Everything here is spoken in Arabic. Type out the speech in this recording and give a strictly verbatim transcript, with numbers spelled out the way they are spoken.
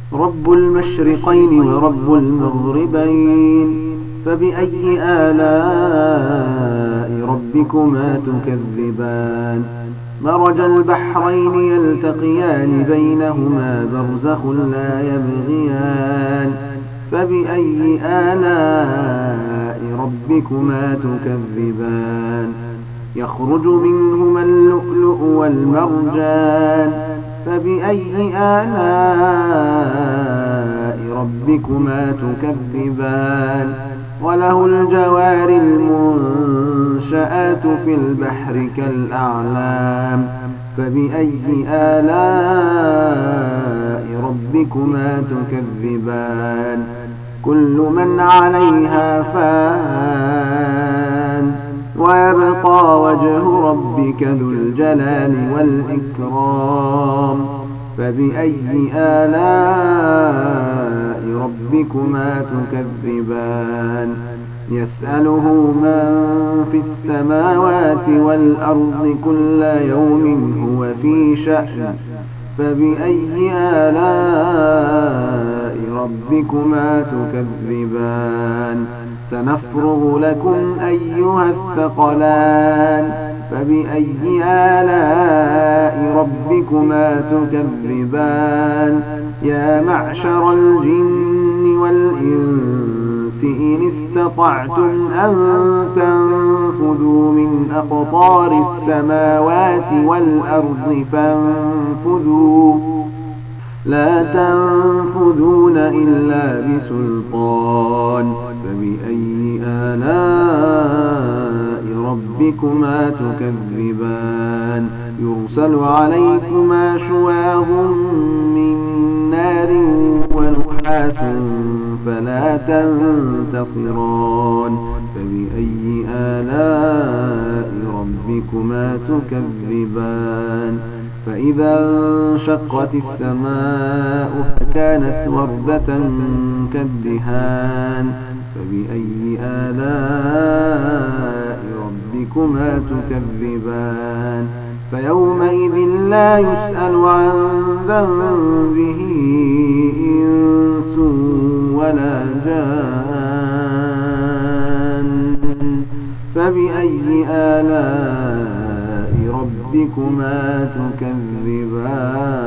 رب المشرقين ورب المغربين فبأي آلاء ربكما تكذبان مرج البحرين يلتقيان بينهما برزخ لا يبغيان فبأي آلاء ربكما تكذبان يخرج منهما اللؤلؤ والمرجان فبأي آلاء ربكما تكذبان وله الجوار المنشآت في البحر كالأعلام فبأي آلاء ربكما تكذبان كل من عليها فان ويبقى وجه ربك ذو الجلال والإكرام فبأي آلاء ربكما تكذبان يسأله من في السماوات والأرض كل يوم هو في شأن فبأي آلاء ربكما تكذبان سنفرغ لكم أيها الثقلان فبأي آلاء ربكما تكذبان يا معشر الجن والإنس إن استطعتم أن تنفذوا من أقطار السماوات والأرض فانفذوا لا تنفذون إلا بسلطان فبأي آلاء ربكما تكذبان يرسل عليكما شواظ من نار ونحاس فلا تنتصران فبأي آلاء ربكما تكذبان فإذا انشقت السماء فكانت وردة كالدهان فبأي آلاء ربكما تكذبان فيومئذ لا يسأل عن ذنبه إنس ولا جان فبأي آلاء ربكما تكذبان